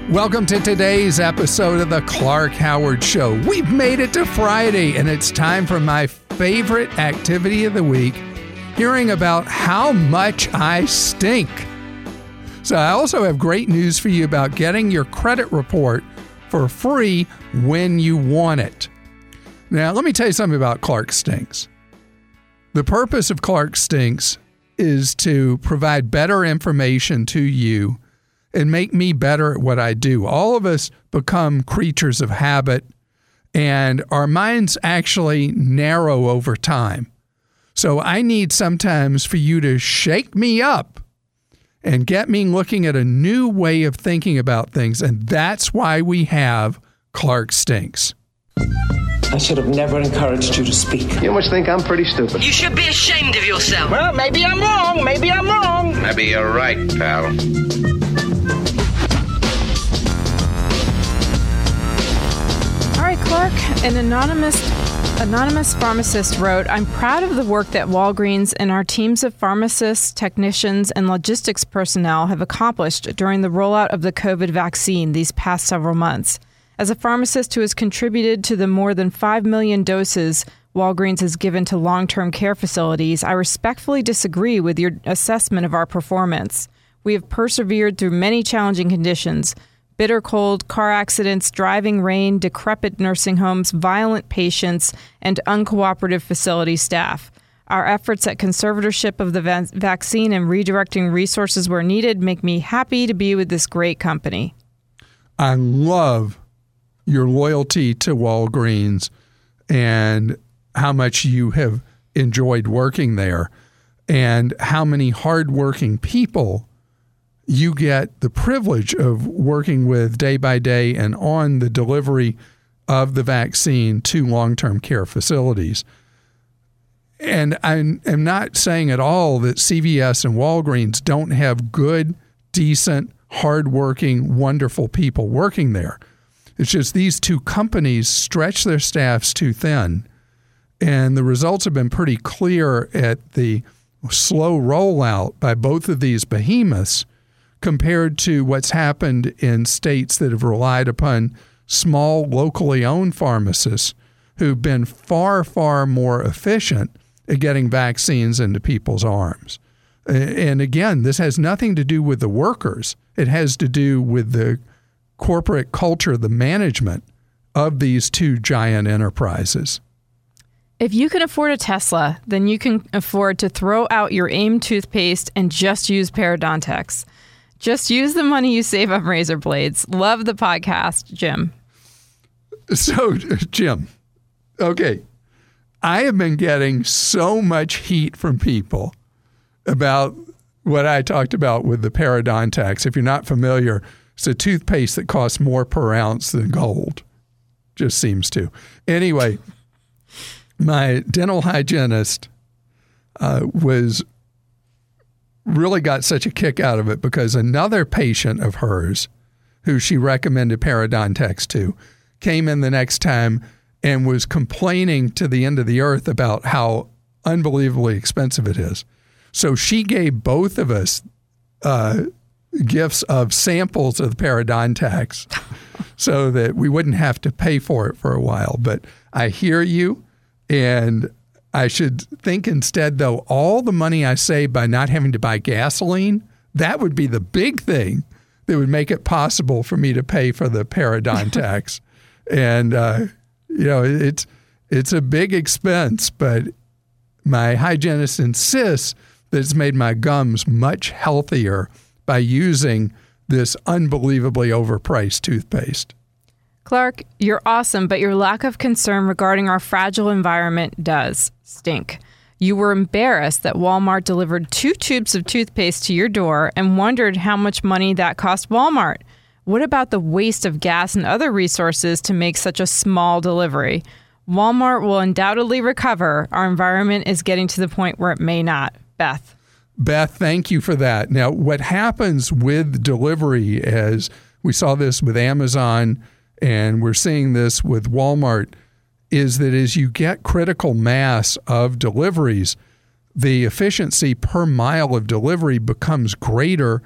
Welcome to today's episode of the Clark Howard Show. We've made it to Friday, and it's time for my favorite activity of the week, hearing about how much I stink. So I also have great news for you about getting your credit report for free when you want it. Now, let me tell you something about Clark Stinks. The purpose of Clark Stinks is to provide better information to you and make me better at what I do. All of us become creatures of habit, and our minds actually narrow over time. So I need sometimes for you to shake me up and get me looking at a new way of thinking about things, and that's why we have Clark Stinks. I should have never encouraged you to speak. You must think I'm pretty stupid. You should be ashamed of yourself. Well, maybe I'm wrong. Maybe I'm wrong. Maybe you're right, pal. All right, Clark, an anonymous pharmacist wrote, "I'm proud of the work that Walgreens and our teams of pharmacists, technicians, and logistics personnel have accomplished during the rollout of the COVID vaccine these past several months. As a pharmacist who has contributed to the more than 5 million doses Walgreens has given to long-term care facilities, I respectfully disagree with your assessment of our performance. We have persevered through many challenging conditions: bitter cold, car accidents, driving rain, decrepit nursing homes, violent patients, and uncooperative facility staff. Our efforts at conservatorship of the vaccine and redirecting resources where needed make me happy to be with this great company." I love your loyalty to Walgreens and how much you have enjoyed working there and how many hardworking people you get the privilege of working with day by day and on the delivery of the vaccine to long-term care facilities. And I am not saying at all that CVS and Walgreens don't have good, decent, hardworking, wonderful people working there. It's just these two companies stretch their staffs too thin. And the results have been pretty clear at the slow rollout by both of these behemoths compared to what's happened in states that have relied upon small, locally owned pharmacists who've been far, far more efficient at getting vaccines into people's arms. And again, this has nothing to do with the workers. It has to do with the corporate culture, the management of these two giant enterprises. If you can afford a Tesla, then you can afford to throw out your AIM toothpaste and just use Parodontax. Just use the money you save on razor blades. Love the podcast, Jim. So, Jim, okay, I have been getting so much heat from people about what I talked about with the Parodontax. If you're not familiar, it's a toothpaste that costs more per ounce than gold. Just seems to. Anyway, my dental hygienist really got such a kick out of it because another patient of hers who she recommended Parodontax to came in the next time and was complaining to the end of the earth about how unbelievably expensive it is. So she gave both of us gifts of samples of the Parodontax so that we wouldn't have to pay for it for a while. But I hear you, and I should think instead, though, all the money I save by not having to buy gasoline, that would be the big thing that would make it possible for me to pay for the Parodontax. And, it's a big expense, but my hygienist insists that it's made my gums much healthier by using this unbelievably overpriced toothpaste. Clark, you're awesome, but your lack of concern regarding our fragile environment does stink. You were embarrassed that Walmart delivered 2 tubes of toothpaste to your door and wondered how much money that cost Walmart. What about the waste of gas and other resources to make such a small delivery? Walmart will undoubtedly recover. Our environment is getting to the point where it may not. Beth. Beth, thank you for that. Now, what happens with delivery, as we saw this with Amazon and we're seeing this with Walmart, is that as you get critical mass of deliveries, the efficiency per mile of delivery becomes greater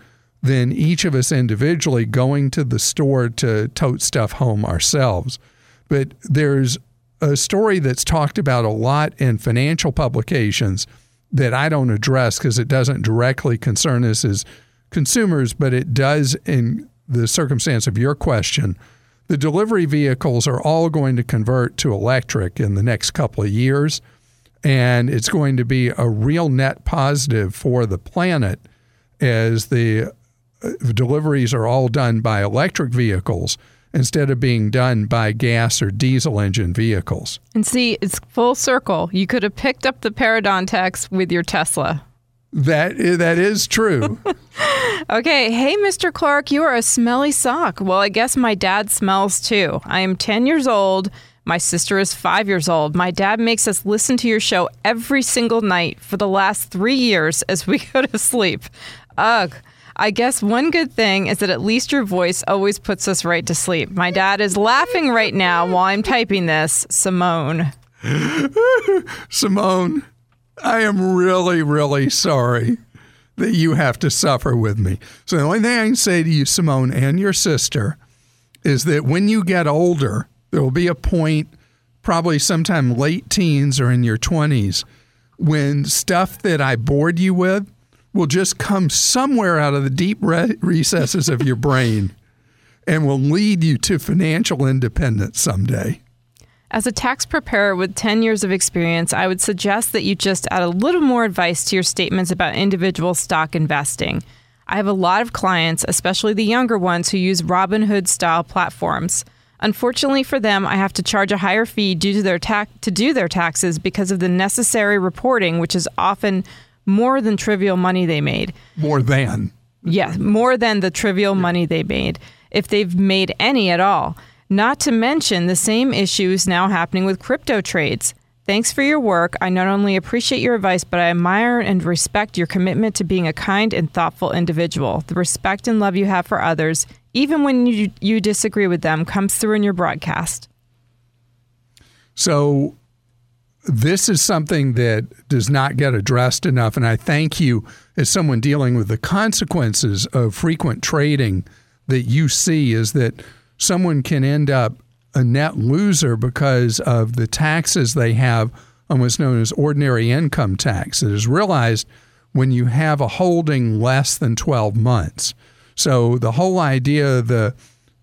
than each of us individually going to the store to tote stuff home ourselves. But there's a story that's talked about a lot in financial publications that I don't address because it doesn't directly concern us as consumers, but it does in the circumstance of your question. The delivery vehicles are all going to convert to electric in the next couple of years, and it's going to be a real net positive for the planet as the deliveries are all done by electric vehicles instead of being done by gas or diesel engine vehicles. And see, it's full circle. You could have picked up the Parodontax with your Tesla. That is true. Okay. Hey, Mr. Clark, you are a smelly sock. Well, I guess my dad smells too. I am 10 years old. My sister is 5 years old. My dad makes us listen to your show every single night for the last 3 years as we go to sleep. Ugh. I guess one good thing is that at least your voice always puts us right to sleep. My dad is laughing right now while I'm typing this. Simone. Simone, I am really, really sorry that you have to suffer with me. So the only thing I can say to you, Simone, and your sister, is that when you get older, there will be a point, probably sometime late teens or in your 20s, when stuff that I bored you with will just come somewhere out of the deep recesses of your brain and will lead you to financial independence someday. As a tax preparer with 10 years of experience, I would suggest that you just add a little more advice to your statements about individual stock investing. I have a lot of clients, especially the younger ones, who use Robinhood-style platforms. Unfortunately for them, I have to charge a higher fee due to their taxes because of the necessary reporting, which is often more than trivial money they made. More than. Yeah, more than the trivial money they made, if they've made any at all. Not to mention the same issues now happening with crypto trades. Thanks for your work. I not only appreciate your advice, but I admire and respect your commitment to being a kind and thoughtful individual. The respect and love you have for others, even when you disagree with them, comes through in your broadcast. So this is something that does not get addressed enough, and I thank you as someone dealing with the consequences of frequent trading that you see is that someone can end up a net loser because of the taxes they have on what's known as ordinary income tax. It is realized when you have a holding less than 12 months. So the whole idea of the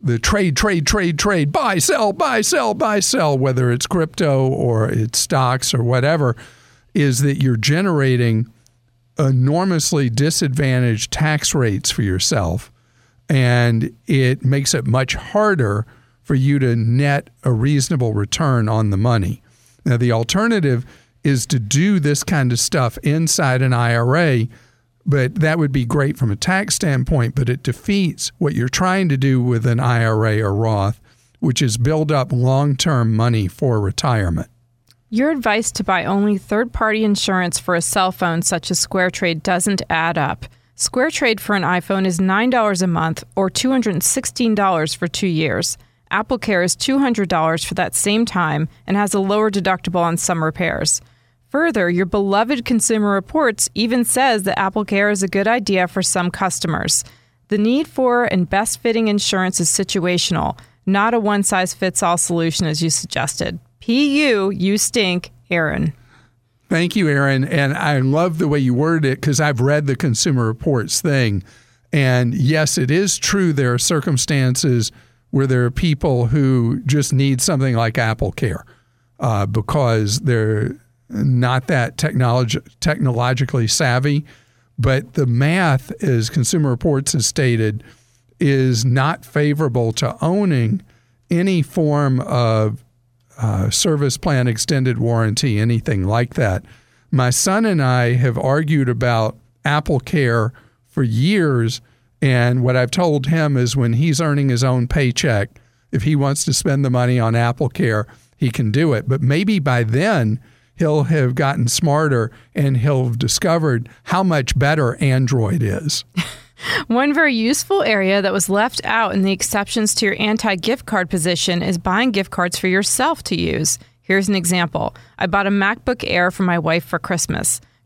trade, buy, sell, whether it's crypto or it's stocks or whatever, is that you're generating enormously disadvantaged tax rates for yourself. And it makes it much harder for you to net a reasonable return on the money. Now, the alternative is to do this kind of stuff inside an IRA, but that would be great from a tax standpoint, but it defeats what you're trying to do with an IRA or Roth, which is build up long-term money for retirement. Your advice to buy only third-party insurance for a cell phone such as SquareTrade doesn't add up. SquareTrade for an iPhone is $9 a month or $216 for 2 years. AppleCare is $200 for that same time and has a lower deductible on some repairs. Further, your beloved Consumer Reports even says that AppleCare is a good idea for some customers. The need for and best fitting insurance is situational, not a one-size-fits-all solution as you suggested. P.U. You stink, Aaron. Thank you, Aaron. And I love the way you worded it because I've read the Consumer Reports thing. And yes, it is true there are circumstances where there are people who just need something like AppleCare because they're not that technologically savvy. But the math, as Consumer Reports has stated, is not favorable to owning any form of service plan, extended warranty, anything like that. My son and I have argued about AppleCare for years, and what I've told him is when he's earning his own paycheck, if he wants to spend the money on AppleCare, he can do it. But maybe by then he'll have gotten smarter and he'll have discovered how much better Android is. One very useful area that was left out in the exceptions to your anti-gift card position is buying gift cards for yourself to use. Here's an example. I bought a MacBook Air for my wife for Christmas.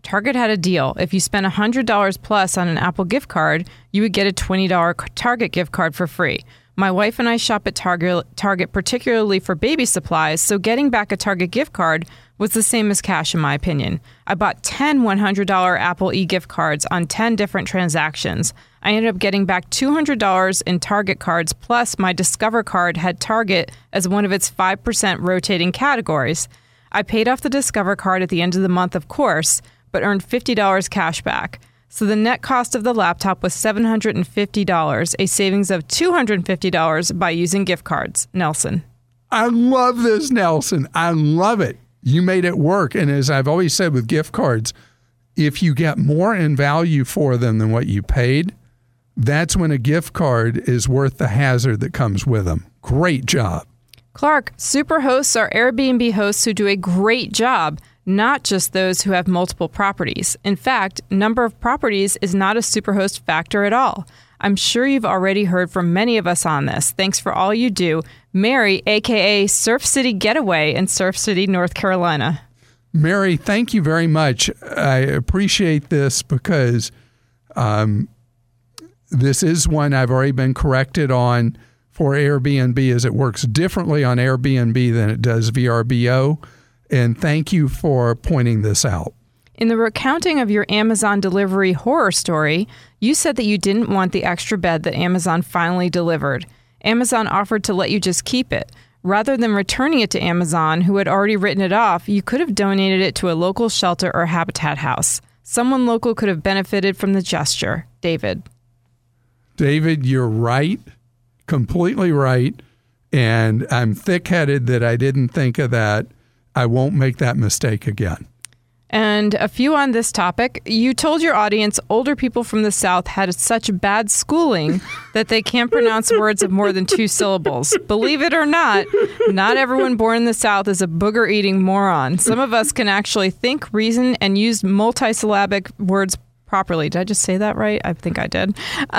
Target had a deal. If you spent $100 plus on an Apple gift card, you would get a $20 Target gift card for free. My wife and I shop at Target particularly for baby supplies, so getting back a Target gift card was the same as cash in my opinion. I bought 10 $100 Apple e-gift cards on 10 different transactions. I ended up getting back $200 in Target cards, plus my Discover card had Target as one of its 5% rotating categories. I paid off the Discover card at the end of the month, of course, but earned $50 cash back. So the net cost of the laptop was $750, a savings of $250 by using gift cards. Nelson. I love this, Nelson. I love it. You made it work. And as I've always said with gift cards, if you get more in value for them than what you paid, that's when a gift card is worth the hazard that comes with them. Great job. Clark, Superhosts are Airbnb hosts who do a great job, not just those who have multiple properties. In fact, number of properties is not a Superhost factor at all. I'm sure you've already heard from many of us on this. Thanks for all you do. Mary, a.k.a. Surf City Getaway in Surf City, North Carolina. Mary, thank you very much. I appreciate this because this is one I've already been corrected on for Airbnb, as it works differently on Airbnb than it does VRBO. And thank you for pointing this out. In the recounting of your Amazon delivery horror story, you said that you didn't want the extra bed that Amazon finally delivered. Amazon offered to let you just keep it. Rather than returning it to Amazon, who had already written it off, you could have donated it to a local shelter or Habitat house. Someone local could have benefited from the gesture. David. David, you're right. Completely right. And I'm thick-headed that I didn't think of that. I won't make that mistake again. And a few on this topic. You told your audience older people from the South had such bad schooling that they can't pronounce words of more than 2 syllables. Believe it or not everyone born in the South is a booger-eating moron. Some of us can actually think, reason, and use multisyllabic words properly. Did I just say that right? I think I did.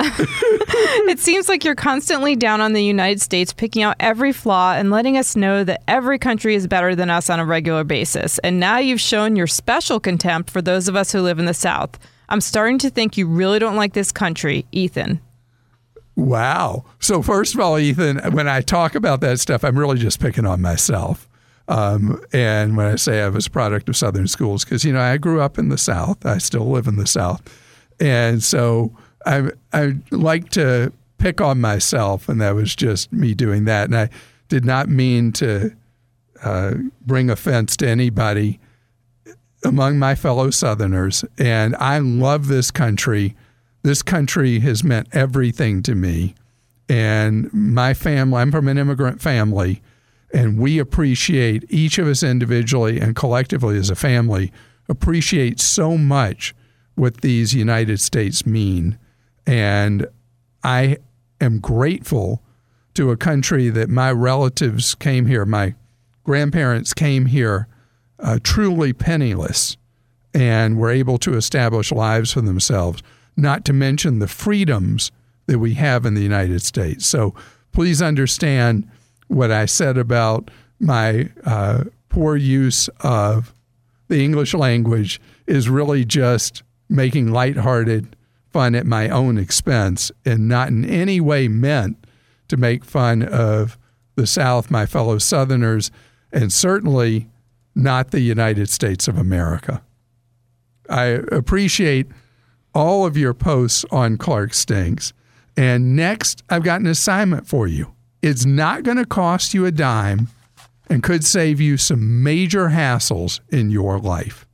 It seems like you're constantly down on the United States, picking out every flaw and letting us know that every country is better than us on a regular basis. And now you've shown your special contempt for those of us who live in the South. I'm starting to think you really don't like this country. Ethan. Wow. So first of all, Ethan, when I talk about that stuff, I'm really just picking on myself. And when I say I was a product of Southern schools, because, I grew up in the South. I still live in the South. And so I like to pick on myself, and that was just me doing that. And I did not mean to bring offense to anybody among my fellow Southerners. And I love this country. This country has meant everything to me. And my family, I'm from an immigrant family. And we appreciate, each of us individually and collectively as a family, appreciate so much what these United States mean. And I am grateful to a country that my relatives came here, my grandparents came here truly penniless and were able to establish lives for themselves, not to mention the freedoms that we have in the United States. So please understand what I said about my poor use of the English language is really just making lighthearted fun at my own expense and not in any way meant to make fun of the South, my fellow Southerners, and certainly not the United States of America. I appreciate all of your posts on Clark Stinks. And next, I've got an assignment for you. It's not going to cost you a dime and could save you some major hassles in your life.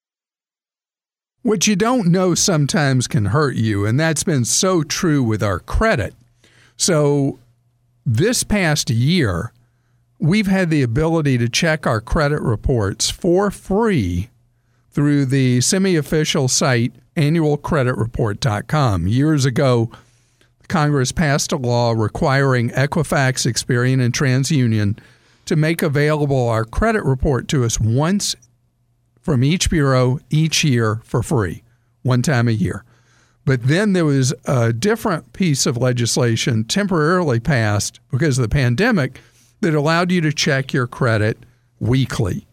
What you don't know sometimes can hurt you, and that's been so true with our credit. So this past year, we've had the ability to check our credit reports for free through the semi-official site annualcreditreport.com. Years ago, Congress passed a law requiring Equifax, Experian, and TransUnion to make available our credit report to us once from each bureau each year for free, one time a year. But then there was a different piece of legislation temporarily passed because of the pandemic that allowed you to check your credit weekly.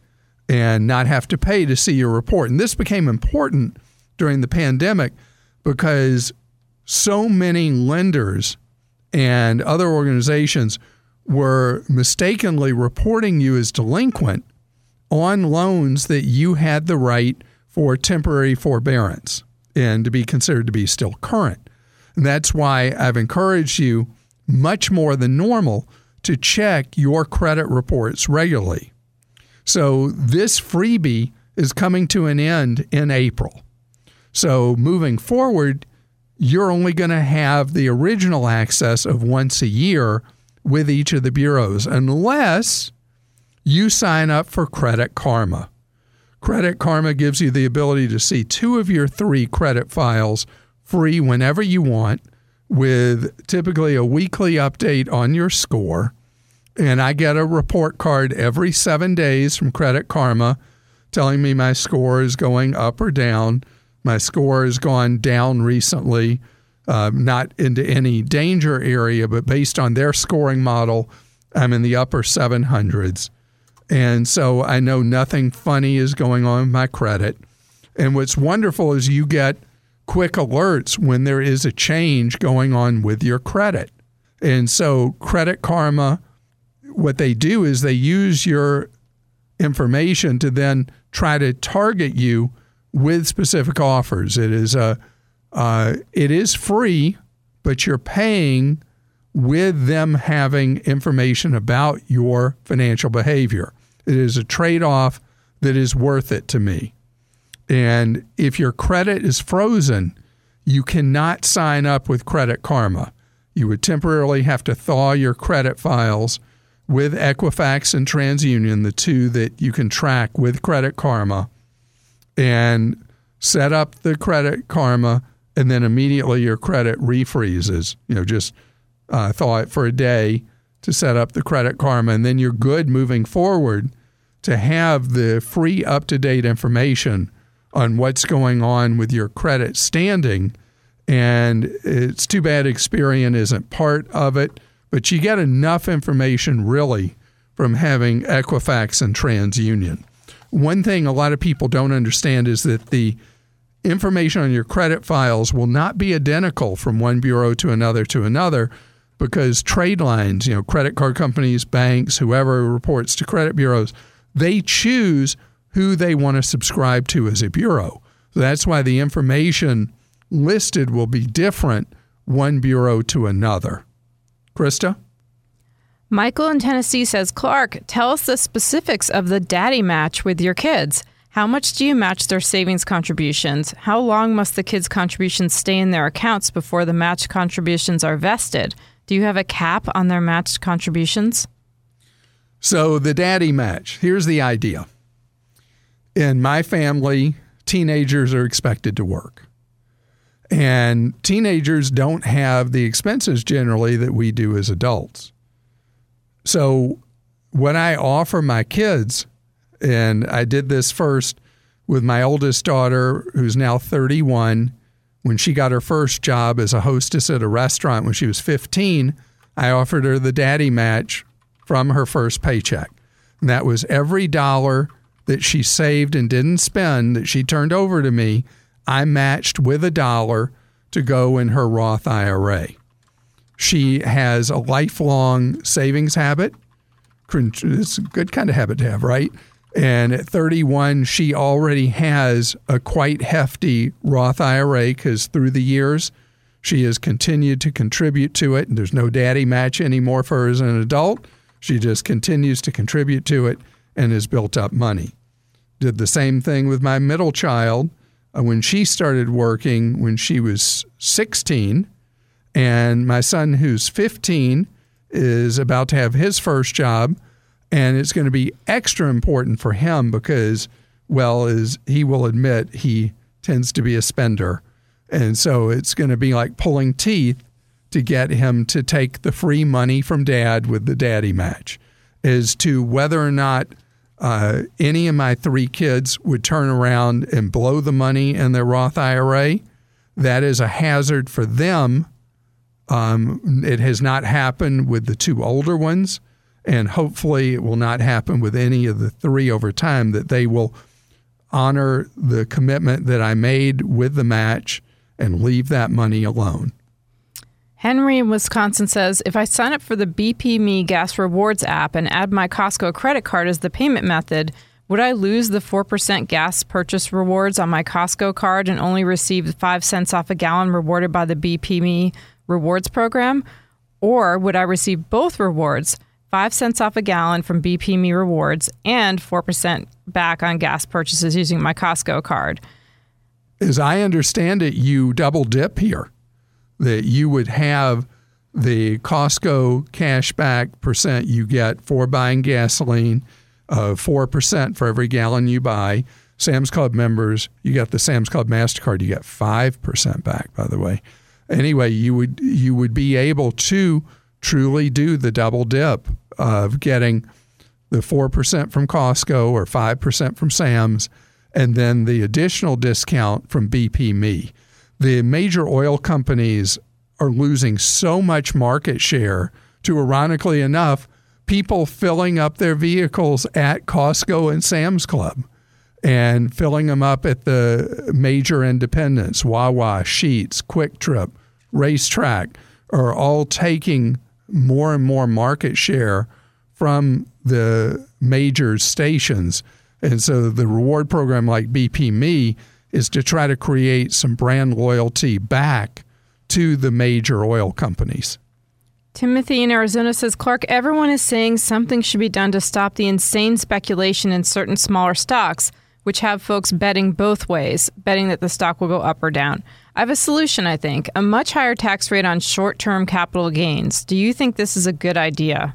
and not have to pay to see your report. And this became important during the pandemic because so many lenders and other organizations were mistakenly reporting you as delinquent on loans that you had the right for temporary forbearance and to be considered to be still current. And that's why I've encouraged you much more than normal to check your credit reports regularly. So this freebie is coming to an end in April. So moving forward, you're only going to have the original access of once a year with each of the bureaus, unless you sign up for Credit Karma. Credit Karma gives you the ability to see 2 of your 3 credit files free whenever you want, with typically a weekly update on your score. And I get a report card every 7 days from Credit Karma telling me my score is going up or down. My score has gone down recently, not into any danger area, but based on their scoring model, I'm in the upper 700s. And so I know nothing funny is going on with my credit. And what's wonderful is you get quick alerts when there is a change going on with your credit. And so Credit Karma, what they do is they use your information to then try to target you with specific offers. It is free, but you're paying with them having information about your financial behavior. It is a trade-off that is worth it to me. And if your credit is frozen, you cannot sign up with Credit Karma. You would temporarily have to thaw your credit files with Equifax and TransUnion, the 2 that you can track with Credit Karma, and set up the Credit Karma, and then immediately your credit refreezes. Just thaw it for a day to set up the Credit Karma, and then you're good moving forward to have the free up-to-date information on what's going on with your credit standing. And it's too bad Experian isn't part of it, but you get enough information really from having Equifax and TransUnion. One thing a lot of people don't understand is that the information on your credit files will not be identical from one bureau to another because trade lines, credit card companies, banks, whoever reports to credit bureaus, they choose who they want to subscribe to as a bureau. So that's why the information listed will be different one bureau to another. Krista? Michael in Tennessee says, Clark, tell us the specifics of the daddy match with your kids. How much do you match their savings contributions? How long must the kids' contributions stay in their accounts before the matched contributions are vested? Do you have a cap on their matched contributions? So the daddy match, here's the idea. In my family, teenagers are expected to work. And teenagers don't have the expenses generally that we do as adults. So when I offer my kids, and I did this first with my oldest daughter, who's now 31, when she got her first job as a hostess at a restaurant when she was 15, I offered her the daddy match from her first paycheck. And that was every dollar that she saved and didn't spend that she turned over to me, I matched with $1 to go in her Roth IRA. She has a lifelong savings habit. It's a good kind of habit to have, right? And at 31, she already has a quite hefty Roth IRA because through the years, she has continued to contribute to it. And there's no daddy match anymore for her as an adult. She just continues to contribute to it and has built up money. Did the same thing with my middle child when she started working when she was 16. And my son, who's 15, is about to have his first job. And it's going to be extra important for him because, well, as he will admit, he tends to be a spender. And so it's going to be like pulling teeth to get him to take the free money from dad with the daddy match. As to whether or not any of my 3 kids would turn around and blow the money in their Roth IRA, that is a hazard for them. It has not happened with the 2 older ones. and hopefully it will not happen with any of the three over time, that they will honor the commitment that I made with the match and leave that money alone. Henry in Wisconsin says, if I sign up for the BP Me Gas Rewards app and add my Costco credit card as the payment method, would I lose the 4% gas purchase rewards on my Costco card and only receive 5 cents off a gallon rewarded by the BP Me Rewards program? Or would I receive both rewards, 5 cents off a gallon from BP Me Rewards and 4% back on gas purchases using my Costco card? As I understand it, you double dip here, that you would have the Costco cashback percent you get for buying gasoline, 4% for every gallon you buy. Sam's Club members, you got the Sam's Club MasterCard, you get 5% back, by the way. Anyway, you would be able to truly do the double dip of getting the 4% from Costco or 5% from Sam's, and then the additional discount from BP Me. The major oil companies are losing so much market share to, ironically enough, people filling up their vehicles at Costco and Sam's Club and filling them up at the major independents, Wawa, Sheetz, Quick Trip, Racetrack, are all taking more and more market share from the major stations. And so the reward program like BP Me is to try to create some brand loyalty back to the major oil companies. Timothy in Arizona says, Clark, everyone is saying something should be done to stop the insane speculation in certain smaller stocks, which have folks betting both ways, betting that the stock will go up or down. I have a solution, I think, a much higher tax rate on short-term capital gains. Do you think this is a good idea?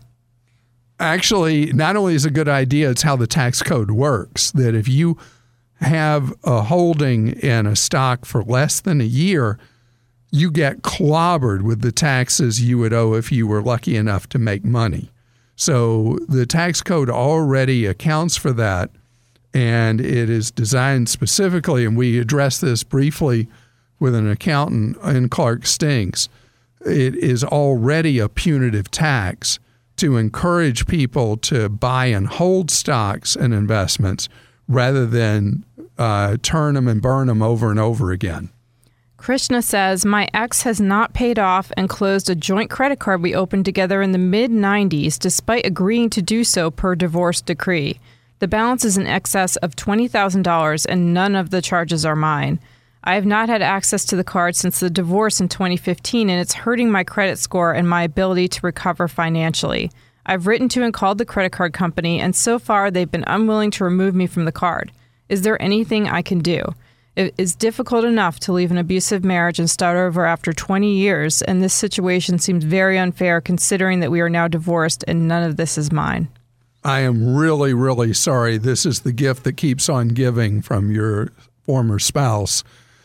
Actually, not only is it a good idea, it's how the tax code works, that if you have a holding in a stock for less than a year, you get clobbered with the taxes you would owe if you were lucky enough to make money. So the tax code already accounts for that, and it is designed specifically, and we addressed this briefly with an accountant in Clark Stinks. It is already a punitive tax to encourage people to buy and hold stocks and investments rather than turn them and burn them over and over again. Krishna says, my ex has not paid off and closed a joint credit card we opened together in the mid-90s despite agreeing to do so per divorce decree. The balance is in excess of $20,000 and none of the charges are mine. I have not had access to the card since the divorce in 2015, and it's hurting my credit score and my ability to recover financially. I've written to and called the credit card company, and so far they've been unwilling to remove me from the card. Is there anything I can do? It is difficult enough to leave an abusive marriage and start over after 20 years, and this situation seems very unfair considering that we are now divorced and none of this is mine. I am really, really sorry. This is the gift that keeps on giving from your former spouse.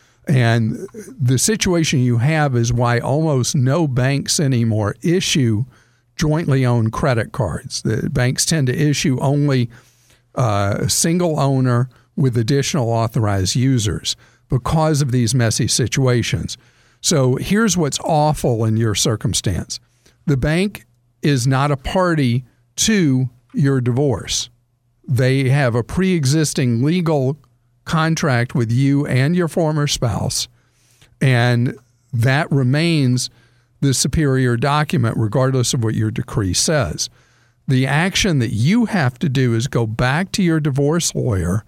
And the situation you have is why almost no banks anymore issue jointly owned credit cards. The banks tend to issue only a single owner with additional authorized users because of these messy situations. So here's what's awful in your circumstance. The bank is not a party to your divorce. They have a pre-existing legal contract with you and your former spouse, and that remains the superior document regardless of what your decree says. The action that you have to do is go back to your divorce lawyer,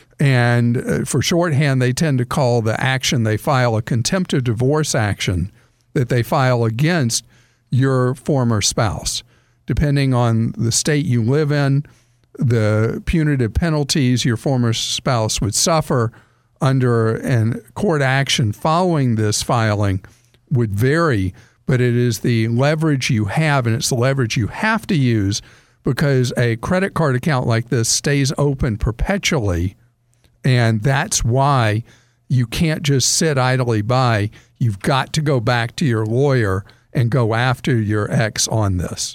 and for shorthand, they tend to call the action they file a contempt of divorce action that they file against your former spouse. Depending on the state you live in, the punitive penalties your former spouse would suffer under a court action following this filing would vary, but it is the leverage you have, and it's the leverage you have to use because a credit card account like this stays open perpetually, and that's why you can't just sit idly by. You've got to go back to your lawyer and go after your ex on this.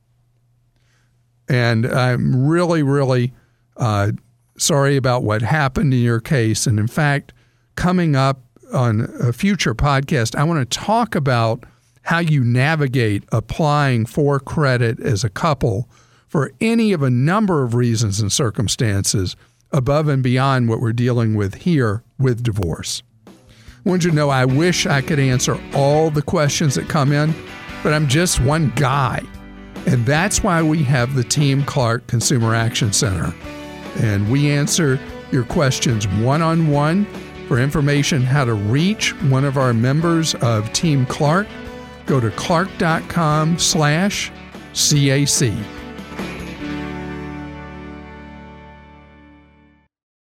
And I'm really, really sorry about what happened in your case. And in fact, coming up on a future podcast, I want to talk about how you navigate applying for credit as a couple for any of a number of reasons and circumstances above and beyond what we're dealing with here with divorce. I want you to know I wish I could answer all the questions that come in, but I'm just one guy. And that's why we have the Team Clark Consumer Action Center. And we answer your questions one-on-one. For information how to reach one of our members of Team Clark, go to clark.com/CAC.